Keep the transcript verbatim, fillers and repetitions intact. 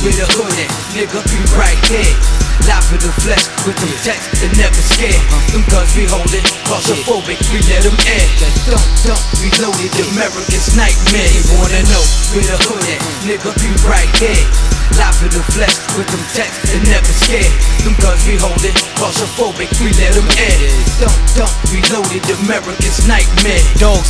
with a hoodie, nigga be right here. Live in the flesh with them texts that never scared. Them guns we hold it, claustrophobic, we let them air. Dump, dump, reloaded, America's nightmare. You wanna know with a hoodie, nigga be right here. Live in the flesh with them texts that never scared. Them guns we hold it, claustrophobic, we let them air. Dump, dump, reloaded, America's nightmare. Dogs